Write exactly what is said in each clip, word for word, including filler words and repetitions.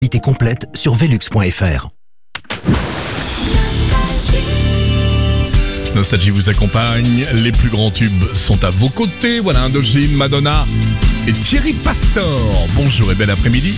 complète sur velux point f r. Nostalgie vous accompagne, les plus grands tubes sont à vos côtés. Voilà Indochine, Madonna et Thierry Pastor. Bonjour et bel après-midi.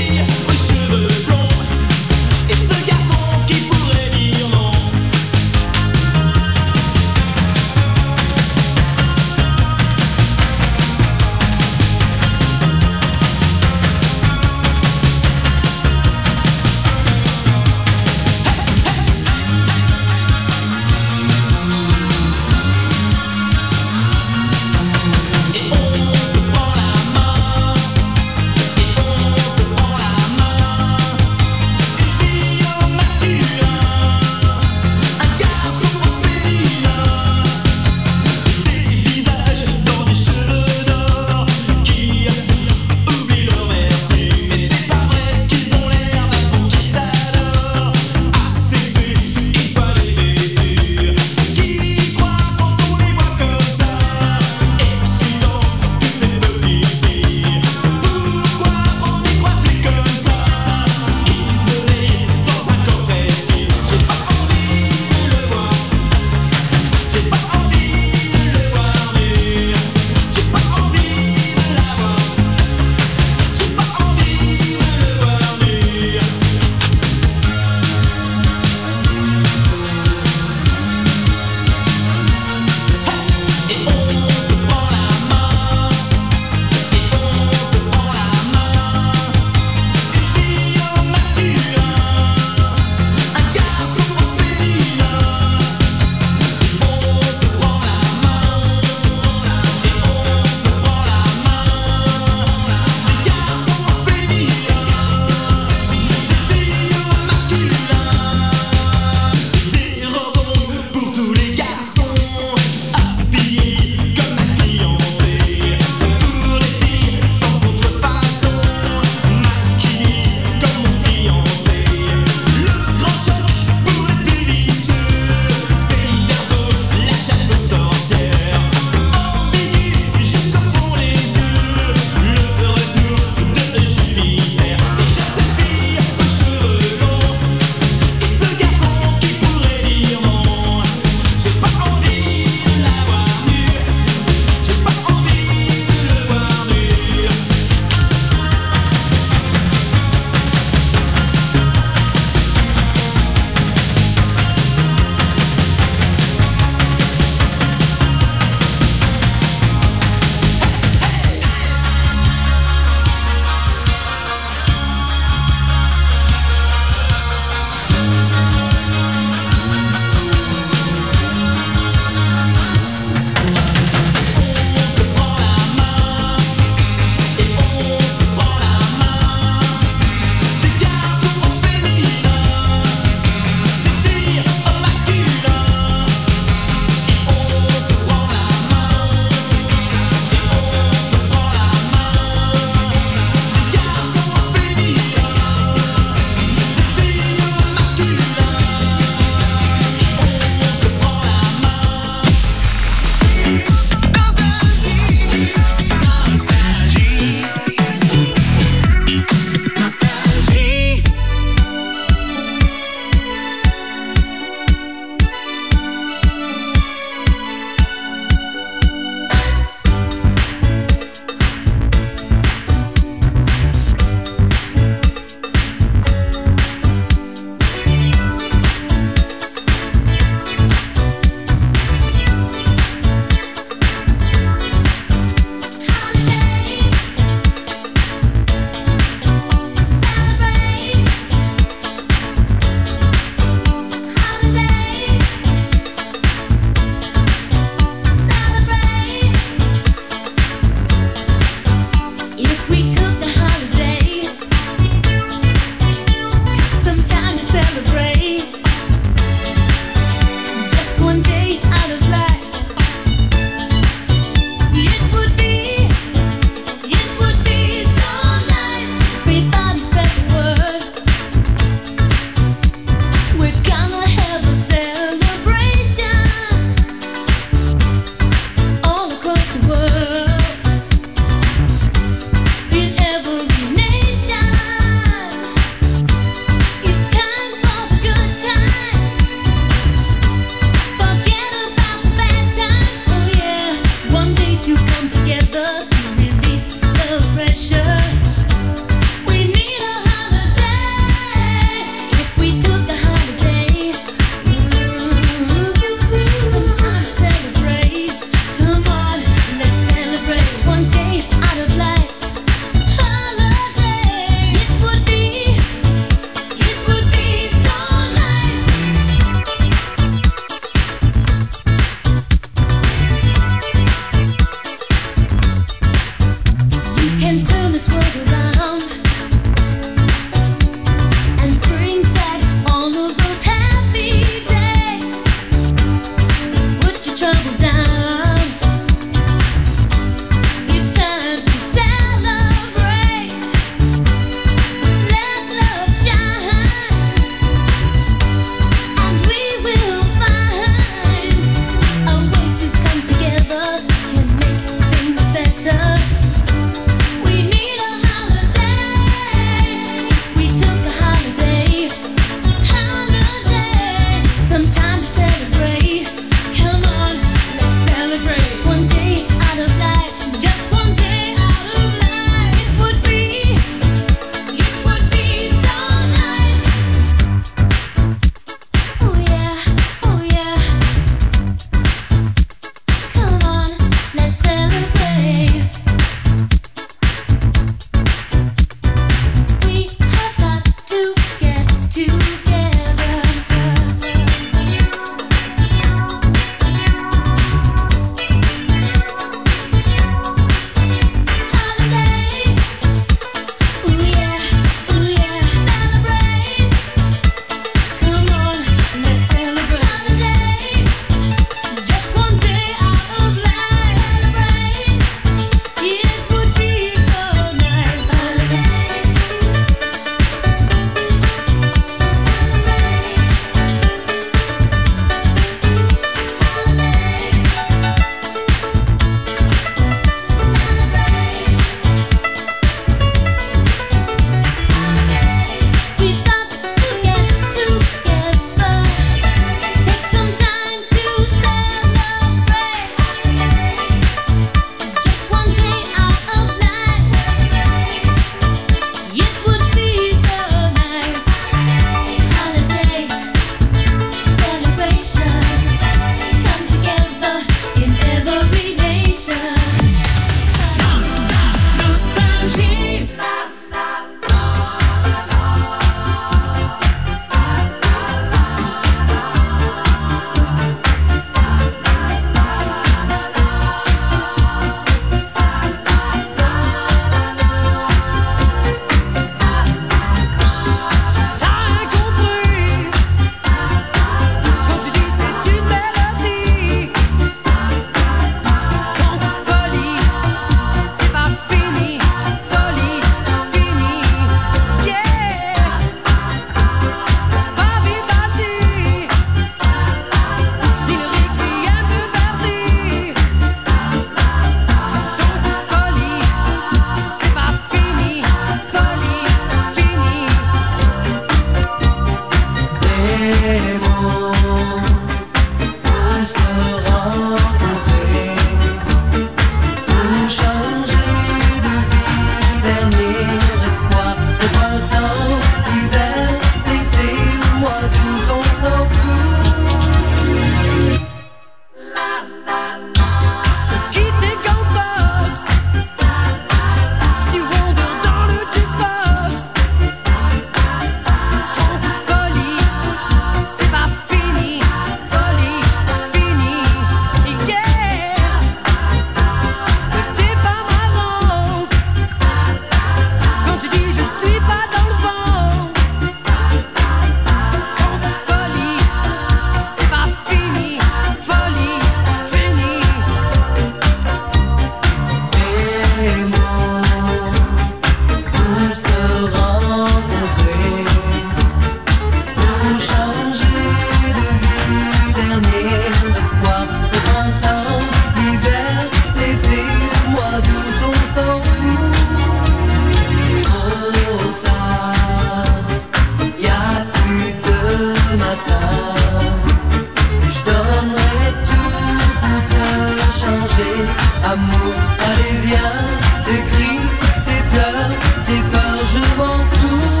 matin. Je donnerai tout pour te changer. Amour, allez viens, tes cris, tes pleurs, tes peurs, je m'en fous.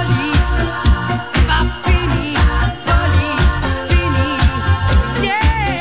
Yeah!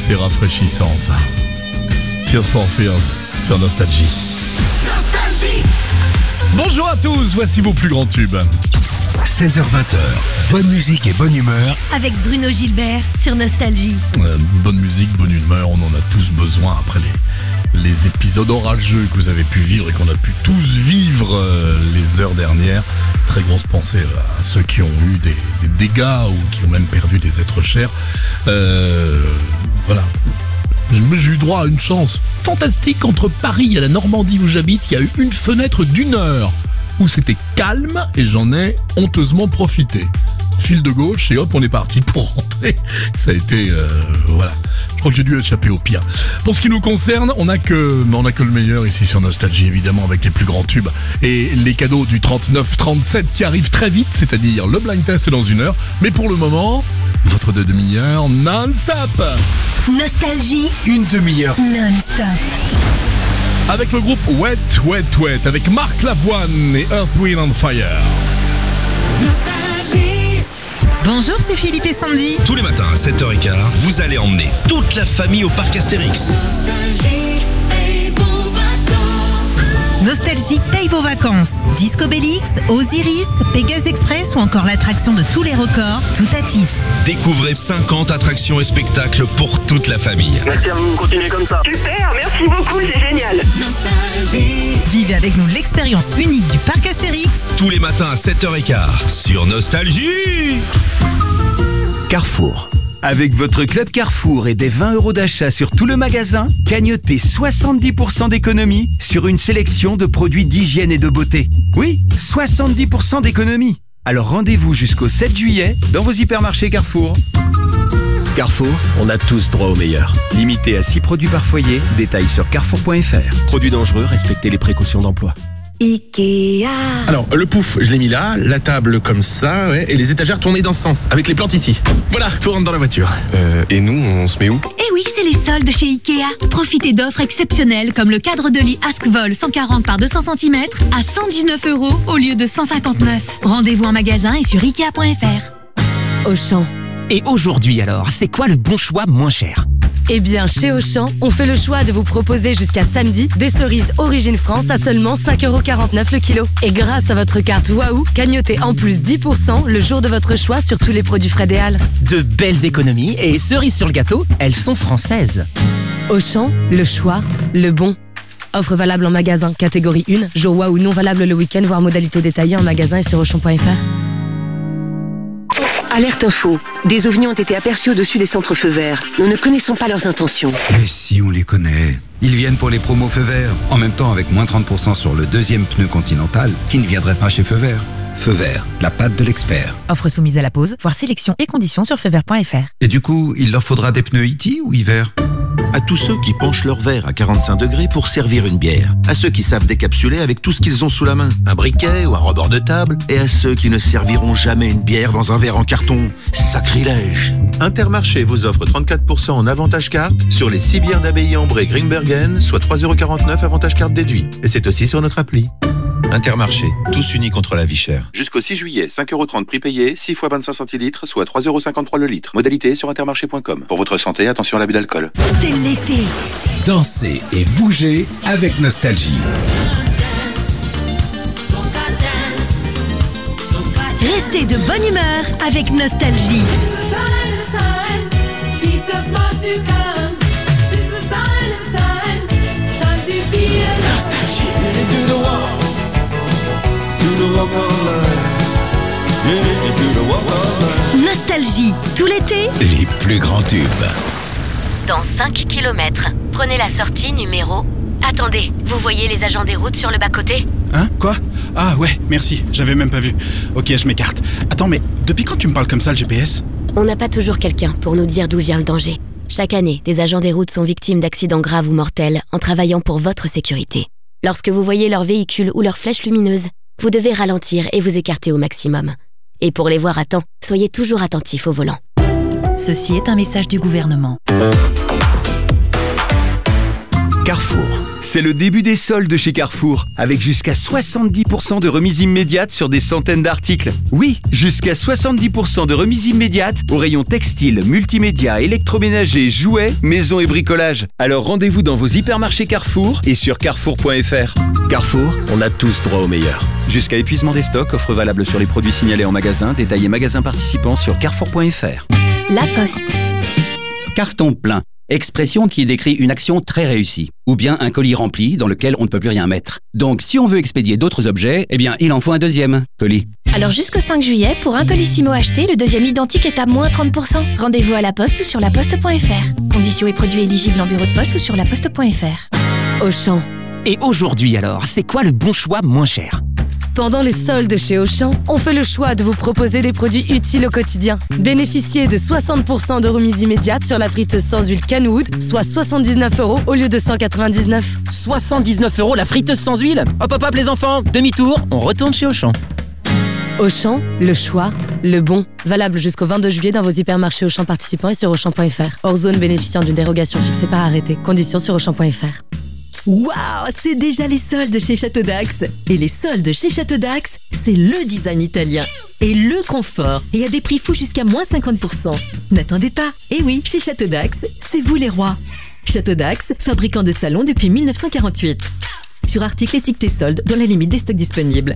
c'est rafraîchissant ça. Tears for Fears sur Nostalgie. Nostalgie. Bonjour à tous, voici vos plus grands tubes. seize heures vingt, bonne musique et bonne humeur. Avec Bruno Gilbert sur Nostalgie. Euh, bonne musique, bonne humeur, on en a tous besoin après les, les épisodes orageux que vous avez pu vivre et qu'on a pu tous vivre euh, les heures dernières. Très grosse pensée à ceux qui ont eu des, des dégâts ou qui ont même perdu des êtres chers. Euh, voilà. J'ai eu droit à une chance fantastique entre Paris et la Normandie où j'habite. Il y a eu une fenêtre d'une heure où c'était calme et j'en ai honteusement profité. Fil de gauche et hop, on est parti pour rentrer. Ça a été... Euh, voilà. Je crois que j'ai dû échapper au pire. Pour ce qui nous concerne, on n'a que, on a que le meilleur ici sur Nostalgie, évidemment, avec les plus grands tubes. Et les cadeaux du trente-neuf trente-sept qui arrivent très vite, c'est-à-dire le blind test dans une heure. Mais pour le moment, votre deux demi-heures non-stop. Nostalgie. Une demi-heure Non-stop. Avec le groupe Wet, Wet, Wet, avec Marc Lavoine et Earth, Wind and Fire. Nostalgie. Bonjour, c'est Philippe et Sandy. Tous les matins à sept heures quinze, vous allez emmener toute la famille au parc Astérix. Nostalgie paye vos vacances. Nostalgie paye vos vacances. Disco Bellix, Osiris, Pégase Express ou encore l'attraction de tous les records, tout à Tis. Découvrez cinquante attractions et spectacles pour toute la famille. Merci à vous, continuez comme ça. Super, merci beaucoup, c'est génial. Nostalgie. Vivez avec nous l'expérience unique du parc Astérix. Tous les matins à sept heures quinze sur Nostalgie. Carrefour. Avec votre club Carrefour et des vingt euros d'achat sur tout le magasin, gagnotez soixante-dix pour cent d'économie sur une sélection de produits d'hygiène et de beauté. Oui, soixante-dix pour cent d'économie. Alors rendez-vous jusqu'au sept juillet dans vos hypermarchés Carrefour. Carrefour, on a tous droit au meilleur. Limité à six produits par foyer, détails sur carrefour point f r. Produits dangereux, respectez les précautions d'emploi. Ikea. Alors, le pouf, je l'ai mis là, la table comme ça, ouais, et les étagères tournées dans ce sens, avec les plantes ici. Voilà, tout rentre dans la voiture. Euh, et nous, on se met où? Eh oui, c'est les soldes chez Ikea. Profitez d'offres exceptionnelles comme le cadre de lit Askvol cent quarante par deux cents centimètres à cent dix-neuf euros au lieu de cent cinquante-neuf. Rendez-vous en magasin et sur ikea point f r. Auchan. Et aujourd'hui alors, c'est quoi le bon choix moins cher? Eh bien, chez Auchan, on fait le choix de vous proposer jusqu'à samedi des cerises Origine France à seulement cinq euros quarante-neuf le kilo. Et grâce à votre carte Waouh, gagnotez en plus dix pour cent le jour de votre choix sur tous les produits frais des Halles. De belles économies et cerises sur le gâteau, elles sont françaises. Auchan, le choix, le bon. Offre valable en magasin, catégorie un, jour Waouh non valable le week-end, voire modalité détaillée en magasin et sur auchan point f r. Alerte info. Des ovnis ont été aperçus au-dessus des centres feux verts. Nous ne connaissons pas leurs intentions. Mais si on les connaît. Ils viennent pour les promos feux verts. En même temps avec moins trente pour cent sur le deuxième pneu Continental qui ne viendrait pas chez Feu Vert. Feu Vert, la patte de l'expert. Offre soumise à la pause, voir sélection et conditions sur feu vert point f r. Et du coup, il leur faudra des pneus E T ou hiver? À tous ceux qui penchent leur verre à quarante-cinq degrés pour servir une bière. À ceux qui savent décapsuler avec tout ce qu'ils ont sous la main, un briquet ou un rebord de table. Et à ceux qui ne serviront jamais une bière dans un verre en carton. Sacrilège! Intermarché vous offre trente-quatre pour cent en avantage carte sur les six bières d'abbaye Ambré Grimbergen, soit trois euros quarante-neuf avantage carte déduit. Et c'est aussi sur notre appli. Intermarché, tous unis contre la vie chère. Jusqu'au six juillet, cinq euros trente prix payé, six fois vingt-cinq centilitres, soit trois euros cinquante-trois le litre. Modalité sur intermarché point com. Pour votre santé, attention à l'abus d'alcool. C'est l'été. Dansez et bougez avec Nostalgie. Restez de bonne humeur avec Nostalgie. Nostalgie, tout l'été, les plus grands tubes. Dans cinq kilomètres, prenez la sortie numéro... Attendez, vous voyez les agents des routes sur le bas-côté? Hein? Quoi? Ah ouais, merci, j'avais même pas vu. Ok, je m'écarte. Attends, mais depuis quand tu me parles comme ça, le G P S? On n'a pas toujours quelqu'un pour nous dire d'où vient le danger. Chaque année, des agents des routes sont victimes d'accidents graves ou mortels en travaillant pour votre sécurité. Lorsque vous voyez leur véhicule ou leur flèche lumineuse, vous devez ralentir et vous écarter au maximum. Et pour les voir à temps, soyez toujours attentifs au volant. Ceci est un message du gouvernement. Carrefour. C'est le début des soldes chez Carrefour, avec jusqu'à soixante-dix pour cent de remise immédiate sur des centaines d'articles. Oui, jusqu'à soixante-dix pour cent de remise immédiate au rayon textile, multimédia, électroménager, jouets, maison et bricolage. Alors rendez-vous dans vos hypermarchés Carrefour et sur carrefour point f r. Carrefour, on a tous droit au meilleur. Jusqu'à épuisement des stocks, offre valable sur les produits signalés en magasin, détaillés magasins participants sur carrefour point f r. La Poste. Carton plein. Expression qui décrit une action très réussie. Ou bien un colis rempli dans lequel on ne peut plus rien mettre. Donc si on veut expédier d'autres objets, eh bien il en faut un deuxième colis. Alors jusqu'au cinq juillet, pour un Colissimo acheté, le deuxième identique est à moins trente pour cent. Rendez-vous à la Poste ou sur la poste point f r. Conditions et produits éligibles en bureau de poste ou sur la poste point f r. Auchan. Et aujourd'hui alors, c'est quoi le bon choix moins cher ? Pendant les soldes chez Auchan, on fait le choix de vous proposer des produits utiles au quotidien. Bénéficiez de soixante pour cent de remise immédiate sur la friteuse sans huile Kenwood, soit soixante-dix-neuf euros au lieu de cent quatre-vingt-dix-neuf. soixante-dix-neuf euros la friteuse sans huile ? Hop hop hop les enfants, demi-tour, on retourne chez Auchan. Auchan, le choix, le bon. Valable jusqu'au vingt-deux juillet dans vos hypermarchés Auchan participants et sur auchan point f r. Hors zone bénéficiant d'une dérogation fixée par arrêté. Conditions sur auchan point f r. Waouh, c'est déjà les soldes chez Château d'Axe. Et les soldes chez Château d'Axe, c'est le design italien et le confort. Et à des prix fous jusqu'à moins cinquante pour cent. N'attendez pas. Et oui, chez Château d'Axe, c'est vous les rois. Château d'Axe, fabricant de salons depuis mille neuf cent quarante-huit. Sur articles étiquetés soldes dans la limite des stocks disponibles.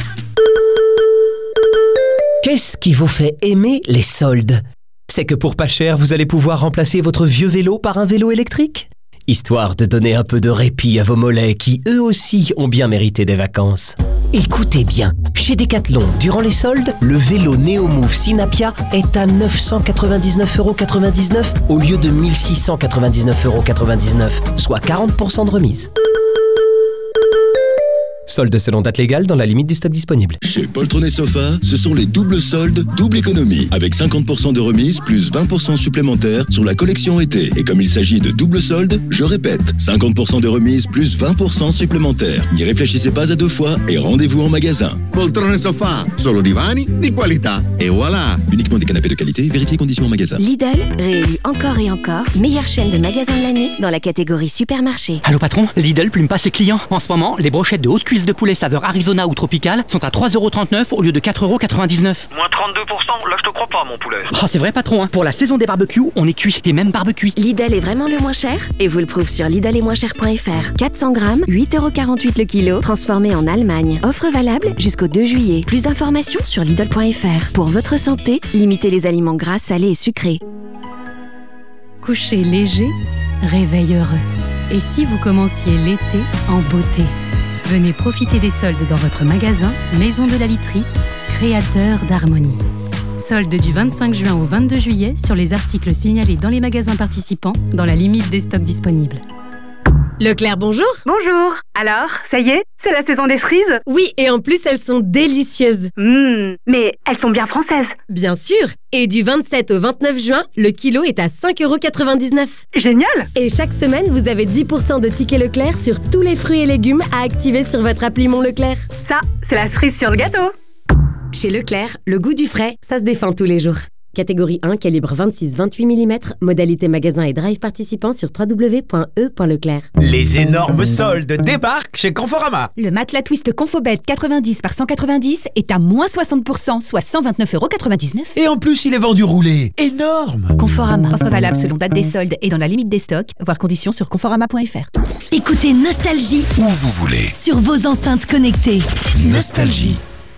Qu'est-ce qui vous fait aimer les soldes ? C'est que pour pas cher, vous allez pouvoir remplacer votre vieux vélo par un vélo électrique ? Histoire de donner un peu de répit à vos mollets qui, eux aussi, ont bien mérité des vacances. Écoutez bien, chez Decathlon, durant les soldes, le vélo Neomove Synapia est à neuf cent quatre-vingt-dix-neuf euros quatre-vingt-dix-neuf au lieu de mille six cent quatre-vingt-dix-neuf euros quatre-vingt-dix-neuf, soit quarante pour cent de remise. Solde selon date légale dans la limite du stock disponible. Chez Poltron et Sofa, ce sont les doubles soldes, double économie, avec cinquante pour cent de remise plus vingt pour cent supplémentaires sur la collection été. Et comme il s'agit de double soldes, je répète, cinquante pour cent de remise plus vingt pour cent supplémentaires. N'y réfléchissez pas à deux fois et rendez-vous en magasin. Poltron et Sofa, solo divani di qualità. Et voilà. Uniquement des canapés de qualité, vérifiez conditions en magasin. Lidl, réélu encore et encore, meilleure chaîne de magasins de l'année dans la catégorie supermarché. Allô patron, Lidl plume pas ses clients. En ce moment, les brochettes de haute cuisse de poulet saveur Arizona ou tropical sont à trois euros trente-neuf au lieu de quatre euros quatre-vingt-dix-neuf. Moins trente-deux pour cent, là je te crois pas mon poulet. Oh, c'est vrai patron, hein. Pour la saison des barbecues, on est cuit et même barbecue. Lidl est vraiment le moins cher et vous le prouve sur lidl et moins cher point f r. quatre cents grammes, huit euros quarante-huit le kilo, transformé en Allemagne. Offre valable jusqu'au deux juillet. Plus d'informations sur lidl point f r. Pour votre santé, limitez les aliments gras, salés et sucrés. Coucher léger, réveil heureux. Et si vous commenciez l'été en beauté ? Venez profiter des soldes dans votre magasin Maison de la Literie, créateur d'harmonie. Soldes du vingt-cinq juin au vingt-deux juillet sur les articles signalés dans les magasins participants dans la limite des stocks disponibles. Leclerc, bonjour. Bonjour. Alors, ça y est, c'est la saison des cerises ? Oui, et en plus, elles sont délicieuses. Mmh, mais elles sont bien françaises. Bien sûr. Et du vingt-sept au vingt-neuf juin, le kilo est à cinq euros quatre-vingt-dix-neuf. Génial. Et chaque semaine, vous avez dix pour cent de tickets Leclerc sur tous les fruits et légumes à activer sur votre appli Mon Leclerc. Ça, c'est la cerise sur le gâteau. Chez Leclerc, le goût du frais, ça se défend tous les jours. Catégorie un, calibre vingt-six vingt-huit millimètres, modalité magasin et drive participant sur w w w point e point leclerc. Les énormes soldes débarquent chez Conforama. Le matelas Twist Confobed quatre-vingt-dix par cent quatre-vingt-dix est à moins soixante pour cent, soit cent vingt-neuf euros quatre-vingt-dix-neuf. Et en plus, il est vendu roulé. Énorme. Conforama. Offre valable selon date des soldes et dans la limite des stocks. Voir conditions sur conforama point f r. Écoutez Nostalgie où vous voulez sur vos enceintes connectées. Nostalgie.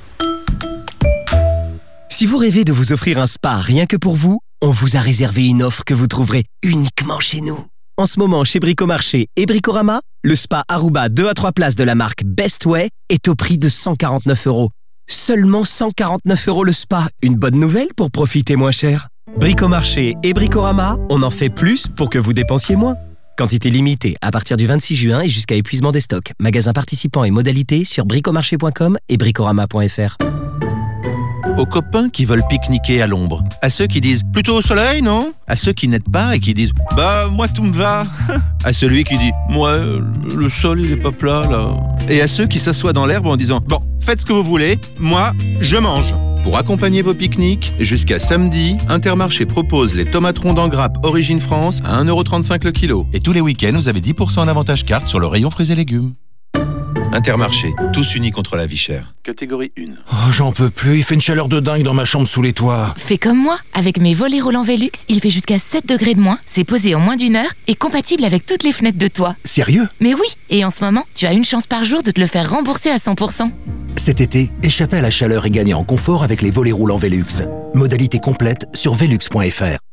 Si vous rêvez de vous offrir un spa rien que pour vous, on vous a réservé une offre que vous trouverez uniquement chez nous. En ce moment, chez Bricomarché et Bricorama, le spa Aruba deux à trois places de la marque Best Way est au prix de cent quarante-neuf euros. Seulement cent quarante-neuf euros le spa, une bonne nouvelle pour profiter moins cher. Bricomarché et Bricorama, on en fait plus pour que vous dépensiez moins. Quantité limitée à partir du vingt-six juin et jusqu'à épuisement des stocks. Magasins participants et modalités sur bricomarché point com et bricorama point f r. Aux copains qui veulent pique-niquer à l'ombre. À ceux qui disent « plutôt au soleil, non ?» À ceux qui n'aident pas et qui disent « bah, moi tout me va !» À celui qui dit « moi, le sol il est pas plat là !» Et à ceux qui s'assoient dans l'herbe en disant « bon, faites ce que vous voulez, moi, je mange !» Pour accompagner vos pique-niques, jusqu'à samedi, Intermarché propose les tomates rondes en grappe Origine France à un euro trente-cinq le kilo. Et tous les week-ends, vous avez dix pour cent d'avantage carte sur le rayon fruits et légumes. Intermarché, tous unis contre la vie chère. Catégorie un. Oh, j'en peux plus, il fait une chaleur de dingue dans ma chambre sous les toits. Fais comme moi, avec mes volets roulants Velux, il fait jusqu'à sept degrés de moins, c'est posé en moins d'une heure et compatible avec toutes les fenêtres de toit. Sérieux? Mais oui, et en ce moment, tu as une chance par jour de te le faire rembourser à cent pour cent. Cet été, échappez à la chaleur et gagnez en confort avec les volets roulants Velux. Modalité complète sur velux point f r.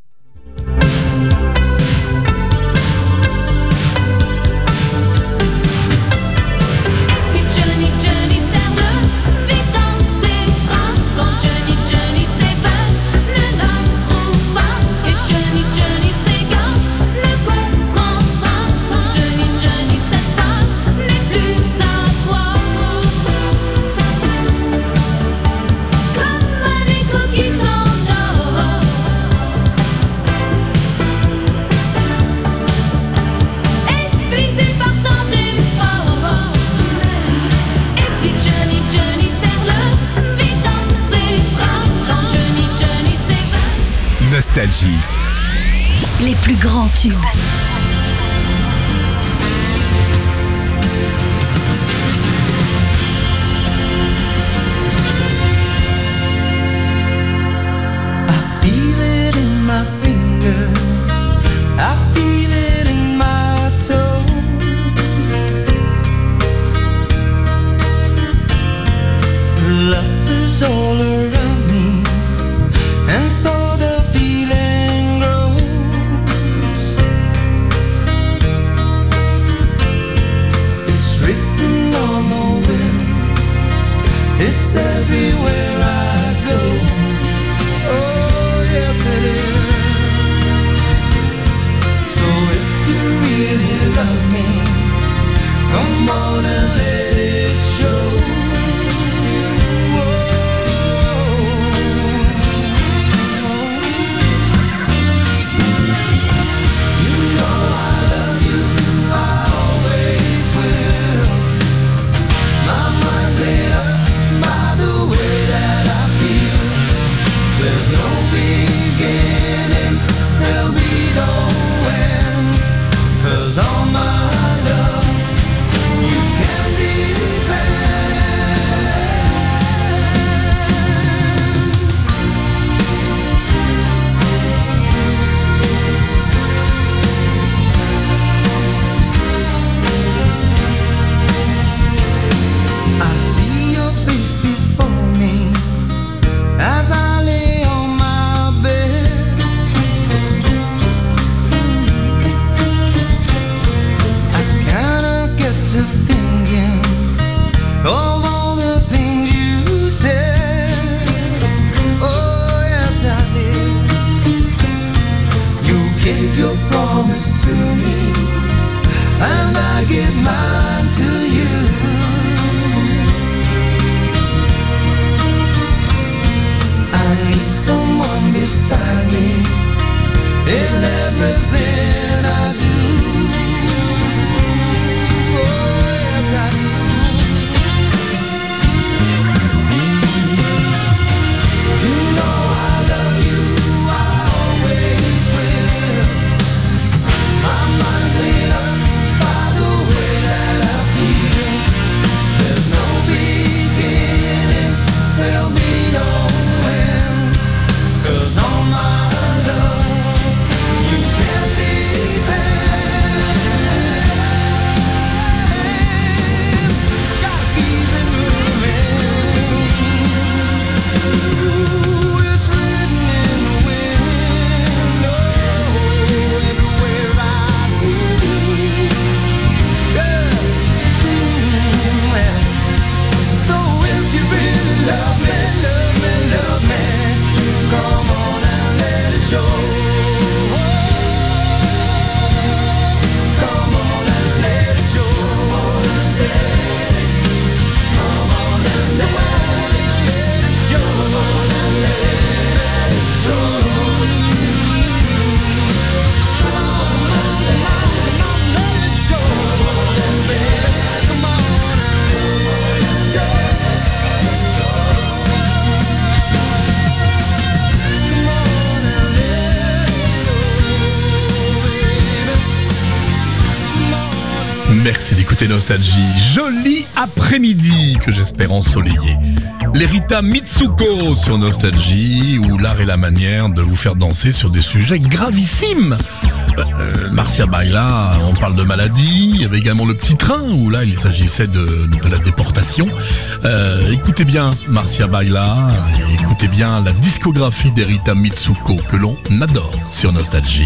Nostalgie. Les plus grands tubes. Feel it in my fingers, I feel it in my toe. Love is all around me, and so the feeling grows. It's written on the wind, it's everywhere I go. Oh, yes it is. So if you really love me, come on and let it show. Your promise to me, and I give mine to you. I need someone beside me in everything I do. Oh, yes, I do. You know I love you, I always will. My mind's made up by the way that I feel. There's no beginning, there'll be no end. 'Cause all my Merci d'écouter Nostalgie. Joli après-midi que j'espère ensoleillé. Les Rita Mitsuko sur Nostalgie, où l'art et la manière de vous faire danser sur des sujets gravissimes. Euh, Marcia Baila, on parle de maladie. Il y avait également le petit train, où là il s'agissait de, de la déportation. Euh, écoutez bien Marcia Baila, et écoutez bien la discographie des Rita Mitsuko que l'on adore sur Nostalgie.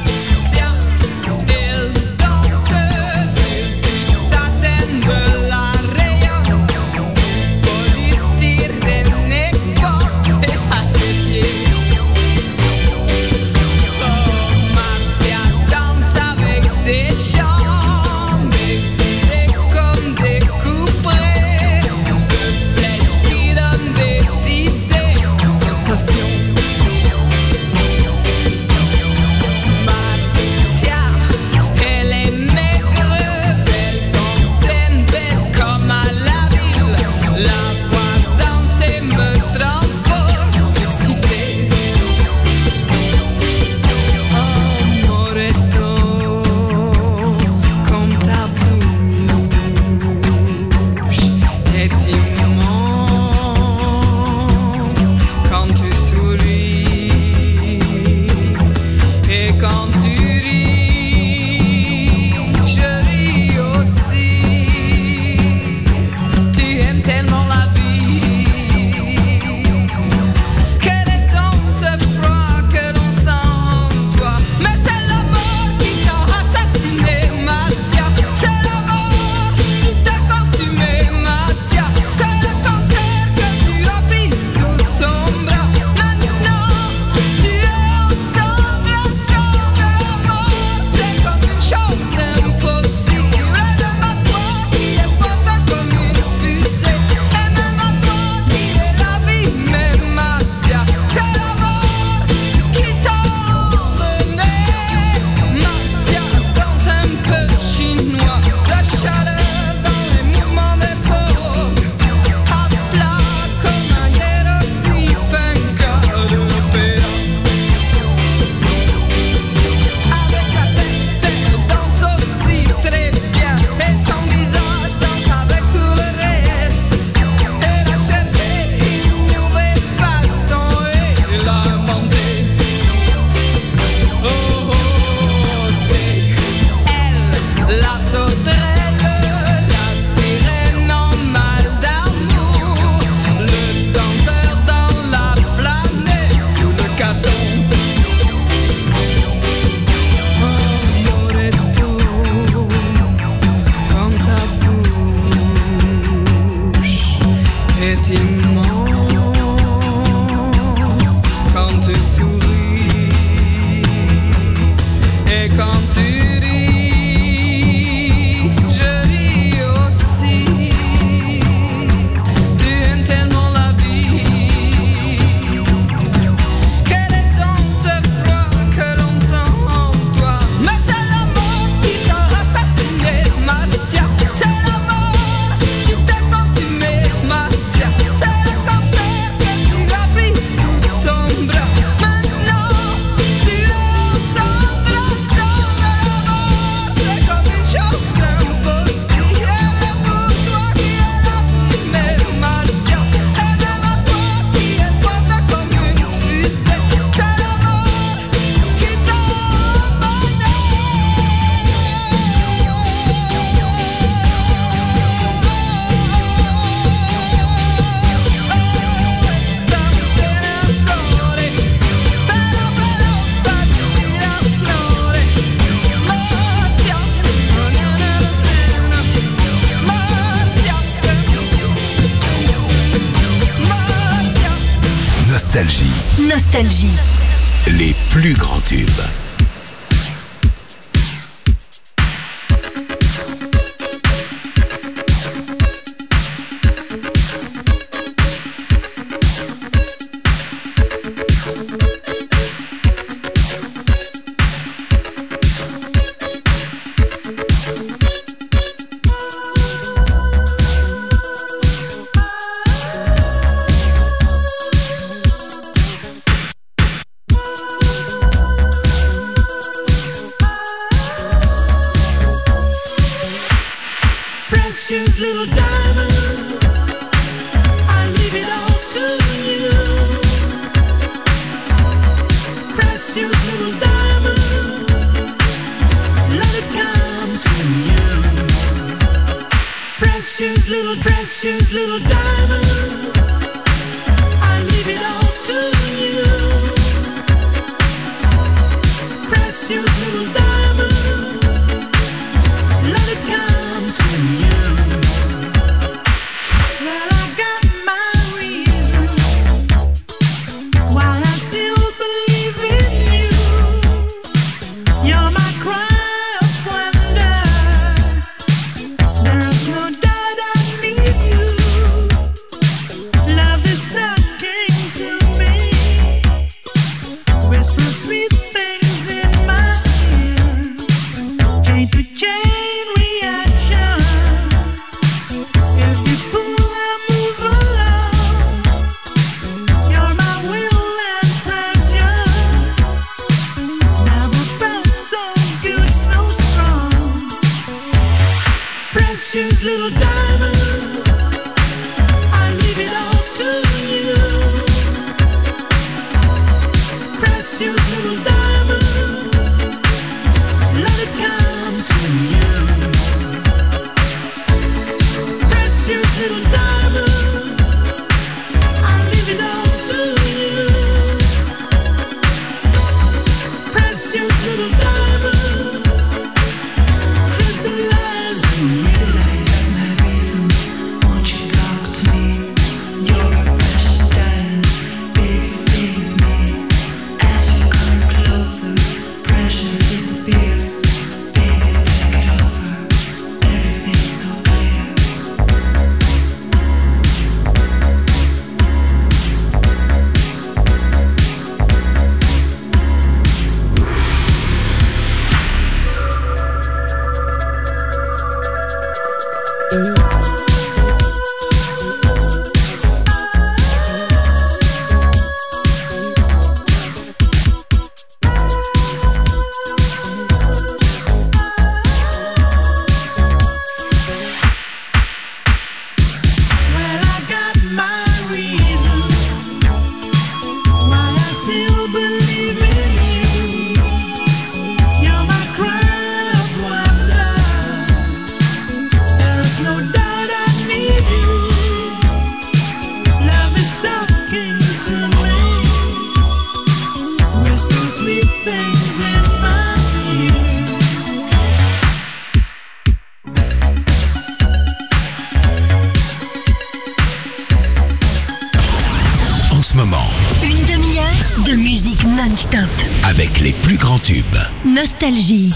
Nostalgie. Nostalgie. Les plus grands tubes. Precious little diamond, I leave it all to you. Precious little diamond, let it come to you. Precious little, precious little diamond, I leave it all to you. Precious little diamond, let it come to you. Well, I got my reasons why I still believe in you. You're my cry of wonder. There's no doubt I need you. Love is talking to me. Whisper sweet things in my ear. Chain to chain reaction. If you pull, I move along. You're my will and pleasure. Never felt so good, so strong. Precious little diamond, I leave it all to you. Precious little diamond, let it come to you. Precious little diamond, I leave it all to you. Precious little diamond, crystallize in you. Won't you talk to me? You're a precious diamond, baby, stay with me. As you come closer, pressure disappears. Baby, take it over, everything's so clear. Well, I got my reasons why I still believe in you. You're my cry of wonder. There is no doubt I need you. Love is talking to me. Whisper sweet things in my ear. En ce moment, Une demi-heure de musique non-stop. avec les plus grands tubes. Nostalgie.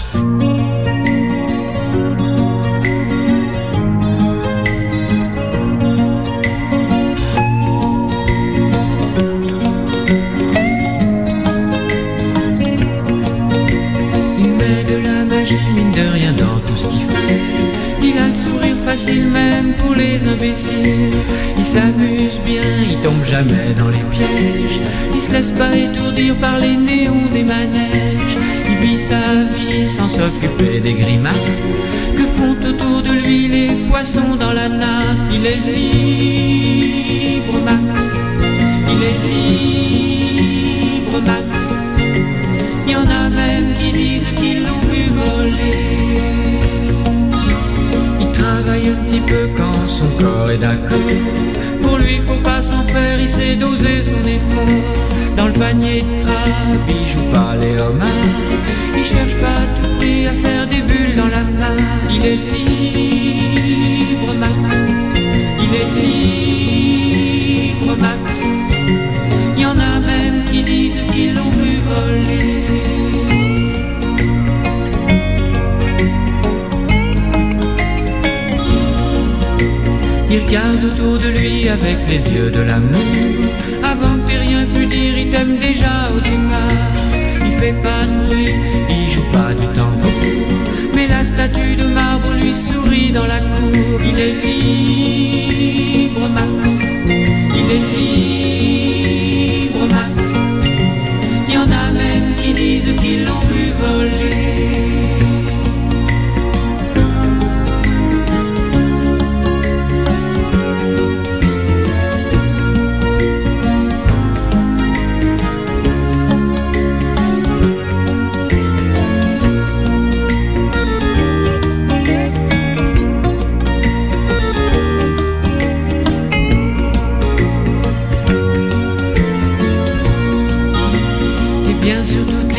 Il met de la magie, mine de rien, dans tout ce qu'il fait. Il a le sourire facile même pour les imbéciles. Il s'amuse bien, il tombe jamais dans les pièges. Il se laisse pas étourdir par les néons des manèges. Il vit sa vie sans s'occuper des grimaces que font autour de lui les poissons dans la nasse. Il est libre, Max. Il est libre, Max. Il y en a même qui disent qu'ils l'ont vu voler. Il travaille un petit peu quand son corps est d'accord. Pour lui, faut pas s'en faire, il sait doser son effort. Dans le panier de crabe, il joue pas les homards. Il cherche pas à tout prix à faire des bulles dans la main. Il est libre, Max. Il est libre, Max. Il y en a même qui disent qu'ils l'ont vu voler. Il regarde autour de lui avec les yeux de l'amour. Avant que t'aies rien pu dire, il t'aime déjà au départ. Il fait pas de bruit, il joue pas du tambour. Mais la statue de marbre lui sourit dans la cour. Il est libre, Max. Il est libre, Max. Il y en a même qui disent qu'ils l'ont vu voler.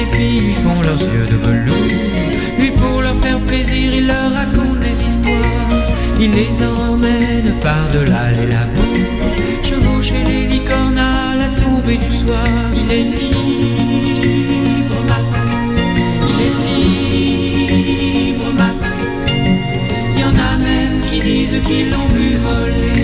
filles lui font leurs yeux de velours. Lui pour leur faire plaisir il leur raconte des histoires. Il les emmène par-delà les labos, chevaucher les licornes à la tombée du soir. Il est libre Max, il est libre Max. Il y en a même qui disent qu'ils l'ont vu voler.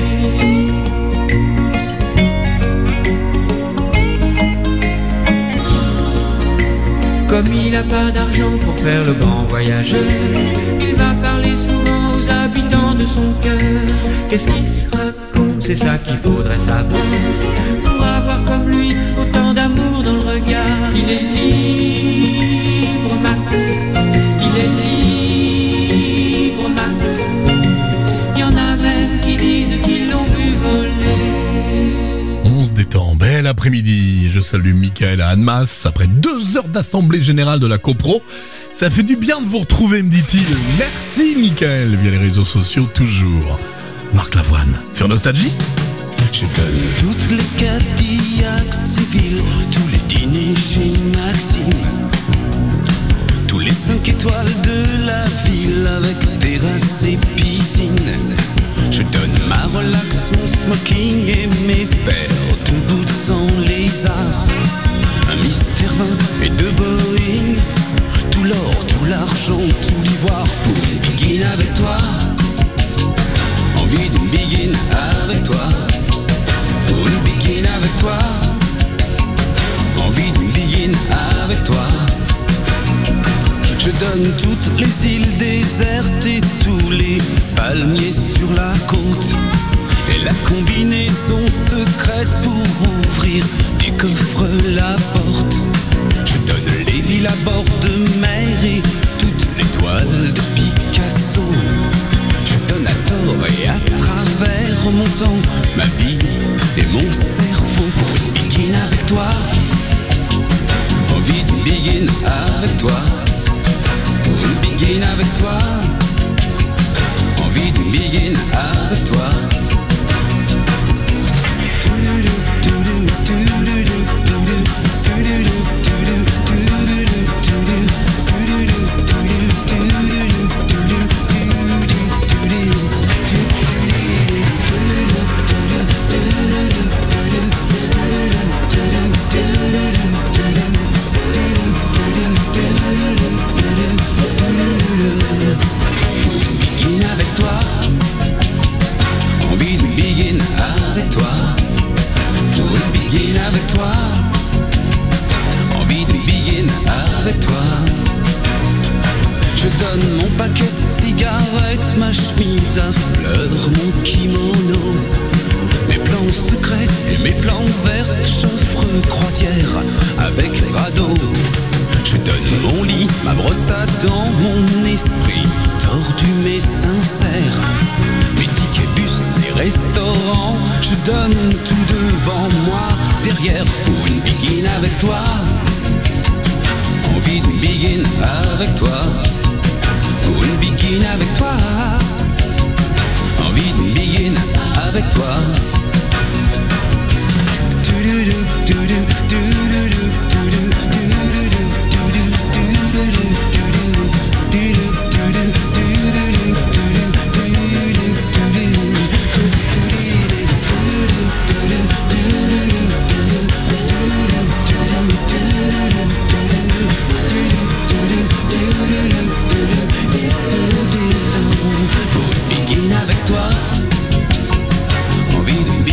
Comme il n'a pas d'argent pour faire le grand voyageur, il va parler souvent aux habitants de son cœur. Qu'est-ce qu'il se raconte, c'est ça qu'il faudrait savoir, pour avoir comme lui autant d'amour dans le regard. Il est libre Max, il est libre Max. Il y en a même qui disent qu'ils l'ont vu voler. On se détend, bel après-midi. Je salue Michael à Annemasse. Après deux heures d'assemblée générale de la CoPro, ça fait du bien de vous retrouver, me dit-il. Merci Michael, via les réseaux sociaux toujours. Marc Lavoine, sur Nostalgie. Je donne toutes les Cadillacs civiles, tous les dîners chez Maxime, tous les cinq étoiles de la ville avec terrasse et piscine. Je donne ma relax, mon smoking et mes paires de boots sans lézard, un Mister vingt et deux Boeing, tout l'or, tout l'argent, tout l'ivoire pour une biguine avec toi. Envie d'une biguine avec toi, pour une biguine avec toi. Envie d'une biguine avec toi. Je donne toutes les îles désertes et tous les palmiers sur la côte, et la combinaison secrète pour ouvrir du coffre la porte. Je donne les villes à bord de mer et toutes les toiles de Picasso. Je donne à tort et à travers mon temps, ma vie et mon cerveau pour une biguine avec toi. Envie d'une biguine avec toi, pour une biguine avec toi. Envie d'une biguine avec toi. Avec toi, envie d'une biguine avec toi. Je donne mon paquet de cigarettes, ma chemise à fleurs, mon kimono, mes plans secrets et mes plans verts, j'offre croisière avec radeau. Je donne mon lit, ma brosse à dents, mon esprit tordu mais sincère, mes tickets bus et restaurants. Je donne tout devant moi, derrière pour une biguine avec toi. Envie d'une biguine avec toi, pour une biguine avec toi. Envie d'une biguine avec toi. Pour une biguine avec toi, envie d'une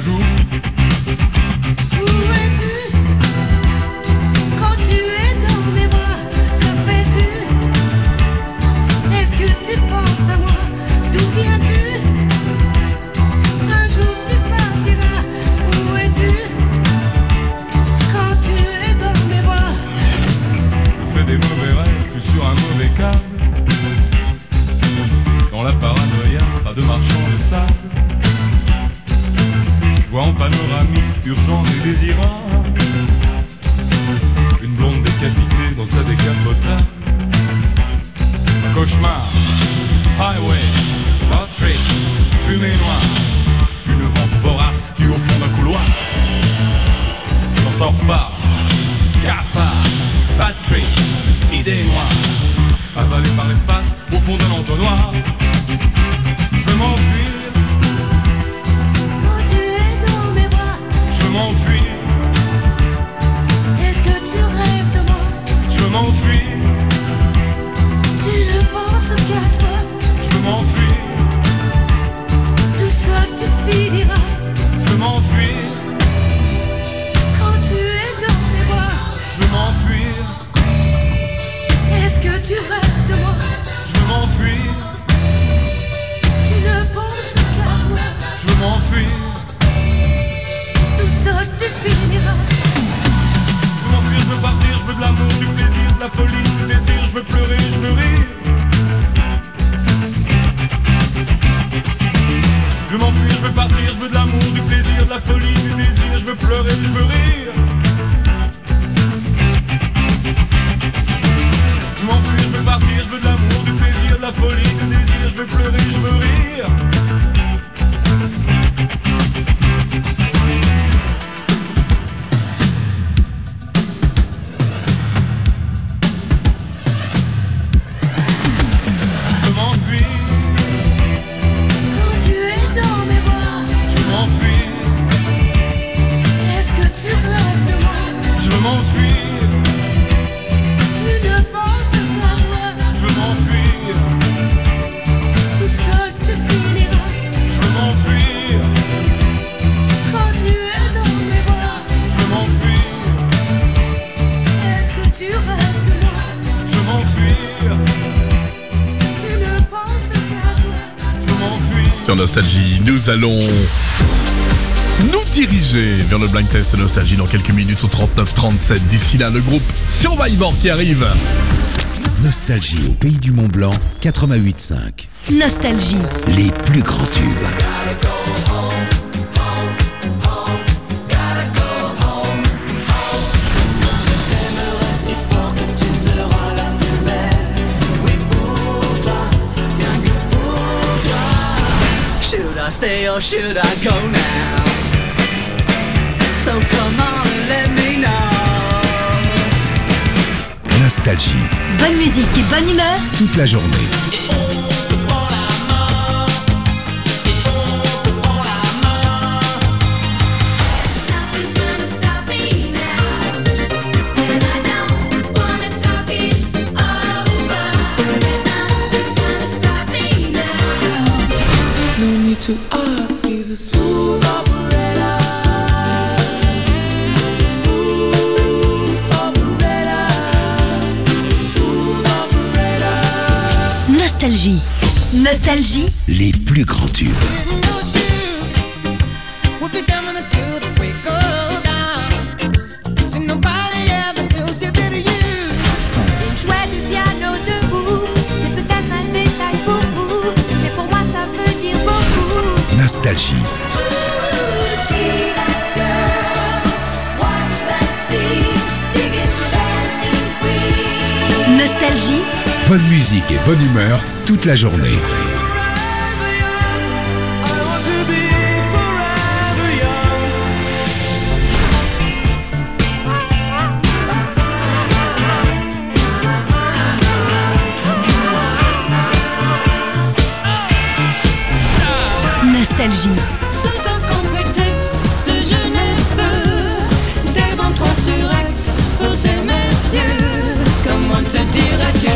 jour. Où es-tu quand tu es dans mes bras? Que fais-tu? Est-ce que tu penses à moi? D'où viens-tu? Un jour tu partiras. Où es-tu quand tu es dans mes bras? Je fais des mauvais rêves, je suis sur un mauvais câble. Dans la paranoïa, pas de marchand de sable. Je vois en panoramique, urgent et désirable, une blonde décapitée dans sa décapotable. Un cauchemar, highway, road trip, fumée noire. Une vente vorace tue au fond d'un couloir. J'en sors pas, cafard, bad trip, idée noire. Avalé par l'espace au fond d'un entonnoir. Je veux m'enfuir. Quand tu es dans mes bras, je veux m'enfuir. Est-ce que tu rêves de moi? Je veux m'enfuir. Tu ne penses qu'à toi. Je veux m'enfuir. Tout seul tu finiras. Je veux m'enfuir. Quand tu es dans mes bras, je veux m'enfuir. Est-ce que tu rêves de moi? Je veux m'enfuir. Tu ne penses qu'à toi. Je veux m'enfuir. Tout seul tu finiras. Je veux m'enfuir, je veux partir, je veux de l'amour, du plaisir, de la folie, du désir. Je veux pleurer, je veux rire. Je veux m'enfuir, je veux partir, je veux de l'amour, du plaisir, de la folie, du désir. Je veux pleurer, je veux rire. Je m'enfuis, je veux partir, je veux de l'amour, du plaisir, de la folie, du désir. Je veux pleurer, je veux rire. Je m'enfuis. Quand tu es dans mes bras, je m'enfuis. Est-ce que tu rêves de moi? Je veux m'enfuir. Tu ne penses qu'à toi. Je veux m'enfuir. Tout seul tu finiras. Je veux m'enfuir. Quand tu es dans mes bras, je veux m'enfuir. Est-ce que tu rêves de moi? Je veux m'enfuir. Tu ne penses qu'à toi. Je veux m'enfuir. Sur Nostalgie, nous allons nous diriger vers le blind test Nostalgie dans quelques minutes au trente-neuf trente-sept. D'ici là, le groupe Survivor qui arrive. Nostalgie au pays du Mont Blanc, quatre-vingt-huit cinq. Nostalgie. Les plus grands tubes. Si fort que tu seras la plus belle. Oui, pour toi, rien que pour toi. Should I stay or should I go now? So come on, let me know. Nostalgie, Bonne musique et bonne humeur. toute la journée. No need to ask, he's a smooth operator. Smooth operator. Smooth operator. Nostalgie. Nostalgie. Les plus grands tubes. We'll be jamming until the break of dawn. See nobody ever do it to you. Il jouait du piano debout. C'est peut-être un détail pour vous, mais pour moi ça veut dire beaucoup. Nostalgie, See that girl, watch that scene, dig into dancing queen. Nostalgie. bonne musique et bonne humeur toute la journée. Nostalgie. Sous un complexe de je ne peux, des bons troncs sur Aix, aux messieurs, comment te dire adieu?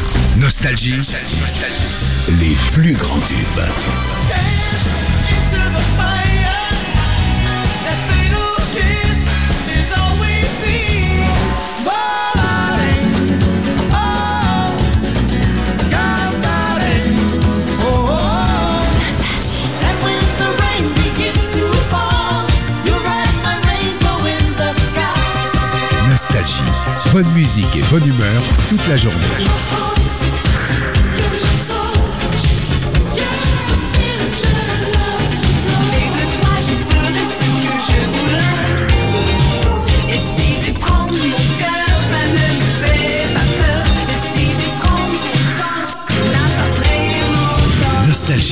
Nostalgie, les plus grands tubes. Into the Bonne musique et bonne humeur toute la journée. Et de toi je ferai ce que je voudrais. Et si tu prends mon cœur, ça ne me fait pas peur. Et si tu prends mon temps, tu n'as pas vraiment peur. Nostalgie.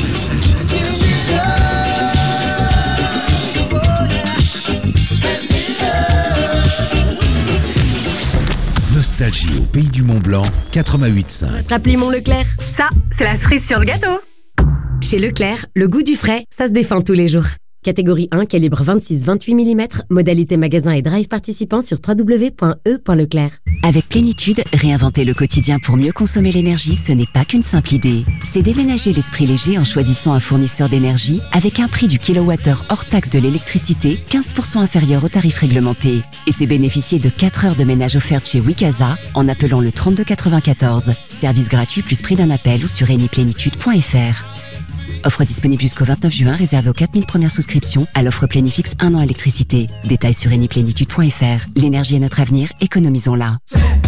Nostalgie au pays du Mont-Blanc, quatre-vingt-huit virgule cinq. Rappelez mon Leclerc. Ça, c'est la cerise sur le gâteau. Chez Leclerc, le goût du frais, ça se défend tous les jours. Catégorie un, calibre vingt-six à vingt-huit millimètres, modalité magasin et drive participant sur w w w point e point leclerc. Avec Plénitude, réinventer le quotidien pour mieux consommer l'énergie, ce n'est pas qu'une simple idée. C'est déménager l'esprit léger en choisissant un fournisseur d'énergie avec un prix du kilowattheure hors taxe de l'électricité quinze pour cent inférieur au tarif réglementé. Et c'est bénéficier de quatre heures de ménage offertes chez Wikaza en appelant le trente-deux quatre-vingt-quatorze. Service gratuit plus prix d'un appel ou sur eniplénitude point f r. Offre disponible jusqu'au vingt-neuf juin, réservée aux quatre mille premières souscriptions à l'offre Plénifix un an électricité. Détails sur eniplénitude point f r. L'énergie est notre avenir, économisons-la.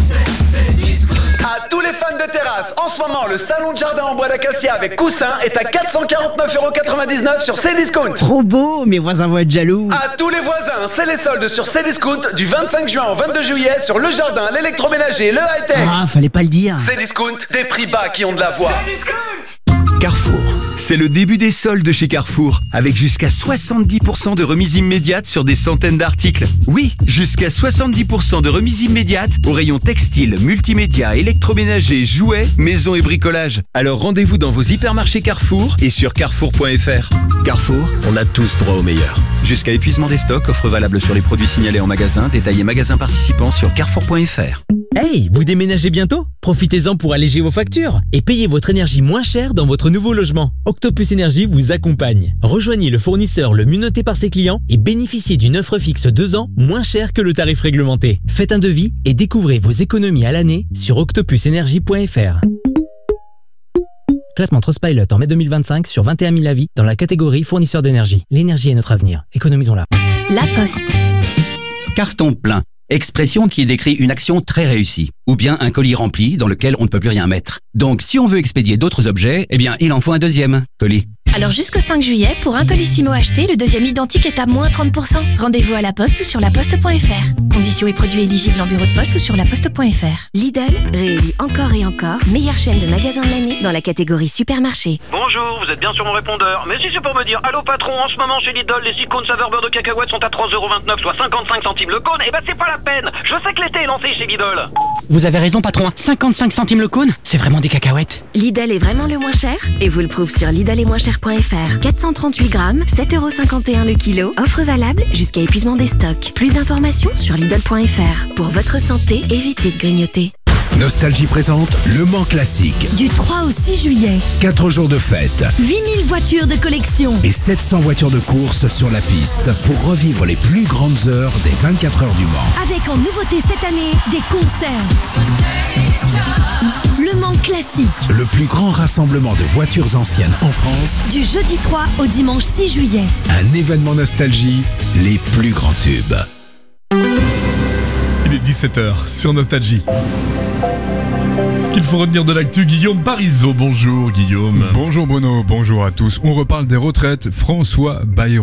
À tous les fans de terrasse, en ce moment, le salon de jardin en bois d'acacia avec coussin est à quatre cent quarante-neuf euros quatre-vingt-dix-neuf sur Cdiscount. Trop beau, mes voisins vont être jaloux. À tous les voisins, c'est les soldes sur Cdiscount du vingt-cinq juin au vingt-deux juillet sur le jardin, l'électroménager, le high-tech. Ah, fallait pas le dire. Cdiscount, des prix bas qui ont de la voix. Carrefour, c'est le début des soldes chez Carrefour, avec jusqu'à soixante-dix pour cent de remise immédiate sur des centaines d'articles. Oui, jusqu'à soixante-dix pour cent de remise immédiate au rayon textile, multimédia, électroménager, jouets, maison et bricolage. Alors rendez-vous dans vos hypermarchés Carrefour et sur carrefour point f r. Carrefour, on a tous droit au meilleur. Jusqu'à épuisement des stocks, offre valable sur les produits signalés en magasin, détaillés magasin participant sur carrefour point f r. Hey, vous déménagez bientôt? Profitez-en pour alléger vos factures et payez votre énergie moins cher dans votre nouveau logement. Octopus Énergie vous accompagne. Rejoignez le fournisseur le mieux noté par ses clients et bénéficiez d'une offre fixe deux ans moins chère que le tarif réglementé. Faites un devis et découvrez vos économies à l'année sur octopus énergie point f r. Classement Trustpilot en mai deux mille vingt-cinq sur vingt et un mille avis dans la catégorie fournisseur d'énergie. L'énergie est notre avenir. Économisons-la. La Poste. Carton plein. Expression qui décrit une action très réussie. Ou bien un colis rempli dans lequel on ne peut plus rien mettre. Donc si on veut expédier d'autres objets, eh bien il en faut un deuxième colis. Alors jusqu'au cinq juillet, pour un Colissimo acheté, le deuxième identique est à moins trente pour cent. Rendez-vous à la Poste ou sur laposte point f r. Conditions et produits éligibles en bureau de poste ou sur laposte point f r. Lidl, réélu encore et encore, meilleure chaîne de magasins de l'année dans la catégorie supermarché. Bonjour, vous êtes bien sur mon répondeur. Mais si c'est pour me dire, allô patron, en ce moment chez Lidl, les six cônes saveur beurre de cacahuète sont à trois euros vingt-neuf, soit cinquante-cinq centimes le cône, et bah c'est pas la peine. Je sais que l'été est lancé chez Lidl. Vous avez raison patron, cinquante-cinq centimes le cône, c'est vraiment des cacahuètes. Lidl est vraiment le moins cher et vous le prouve sur lidl et moins cher point f r. quatre cent trente-huit grammes, sept euros cinquante et un le kilo. Offre valable jusqu'à épuisement des stocks. Plus d'informations sur lidl point f r. Pour votre santé, évitez de grignoter. Nostalgie présente Le Mans Classique. Du trois au six juillet, quatre jours de fête huit mille voitures de collection. et sept cents voitures de course sur la piste pour revivre les plus grandes heures des vingt-quatre heures du Mans. Avec en nouveauté cette année, des concerts. Le Mans Classique. Le plus grand rassemblement de voitures anciennes en France. Du jeudi trois au dimanche six juillet. Un événement nostalgie, les plus grands tubes. Il est dix-sept heures sur Nostalgie. Ce qu'il faut retenir de l'actu, Guillaume Parisot. Bonjour Guillaume. Bonjour Bruno, bonjour à tous. On reparle des retraites. François Bayrou